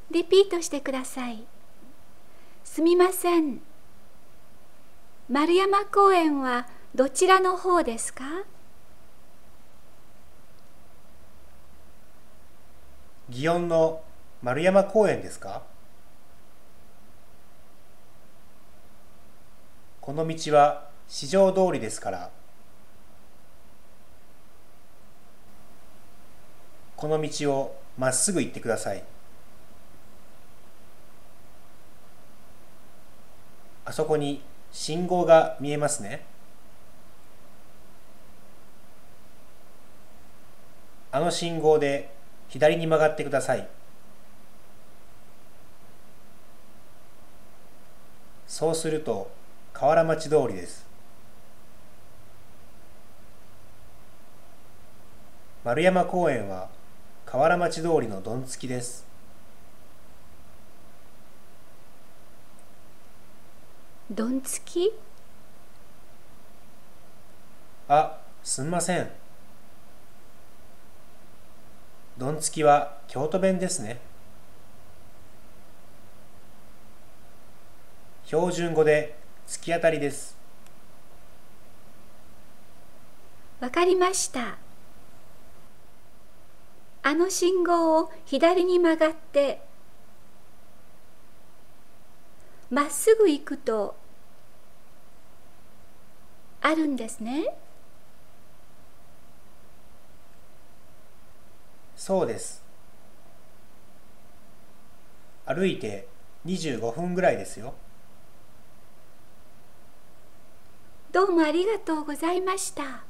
リピートしてください。すみません。丸山公園はどちらの方ですか？ 祇園の丸山公園ですか？この道は四条通りですから。この道をまっすぐ行ってください。あそこに信号が見えますね。あの信号で左に曲がってください。そうすると河原町通りです。丸山公園は河原町通りのどんつきです。 どんつき？ あ、すんません。どんつきは京都弁ですね。標準語で突き当たりです。 わかりました。あの信号を左に曲がってまっすぐ行くとあるんですね。 そうです。歩いて25分ぐらいですよ。 どうもありがとうございました。